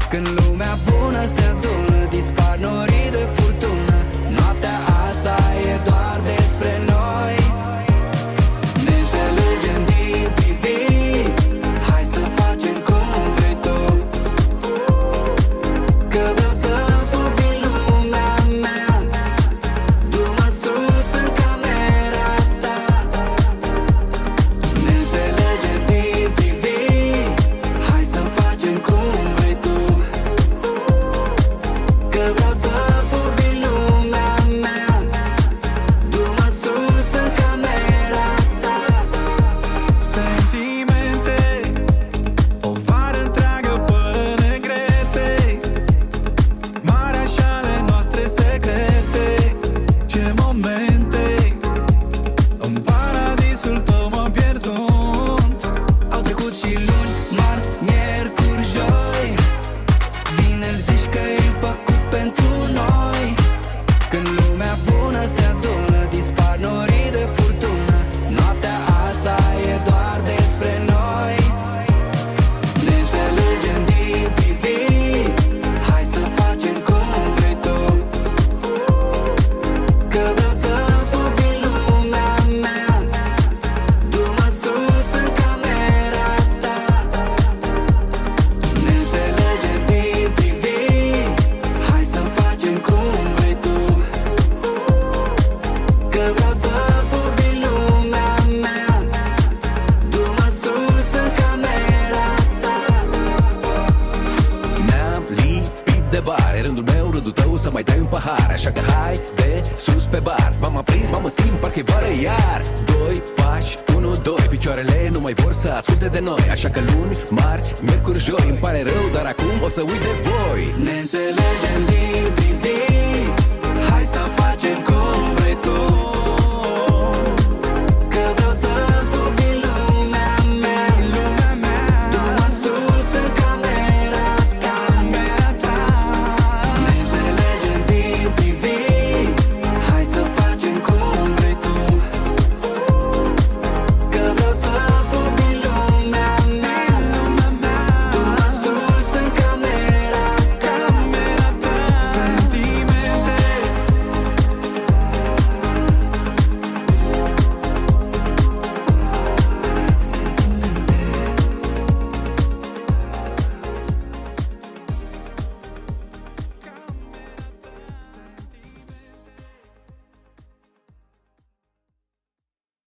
Când lumea bună se adună, dispar norii de furtună. Noaptea asta e doar despre noi. Ne înțelegem din priviri, hai să facem cum vrei tu. Că vreau să fug din lumea mea, du-mă sus în camera ta. Ne înțelegem din priviri, hai să facem cum vrei tu. Că vreau să fug din lumea mea, du-mă sus în camera ta. Sentimente, o vară întreagă fără negrete, marea și ale noastre secrete. Ce momente, în paradisul tău m-am pierdut. Au trecut și luni, marți, miercuri, joi. Vineri zici că e făcut pentru noi. Când lumea bună se adună, dispar norii de furtună. Noaptea asta e doar despre noi. Ne înțelegem din priviri, hai să facem cum vrei tu. Că vreau să fug din lumea mea, du-mă sus în camera ta. Ne înțelegem din priviri, hai să facem cum vrei tu. Că vreau să fug din lumea mea, du-mă sus în camera ta. Ne-am lipit de bar, e rândul meu, rândul tău să mai dai un pahar. Așa că hai de sus pe bar. M-am aprins, mă simt, parcă-i vară iar. 2 pași, 1, 2, picioarele nu mai vor să asculte de noi. Așa că luni, marți, miercuri, joi, îmi pare rău, dar acum o să uit de voi. Ne înțelegem din priviri,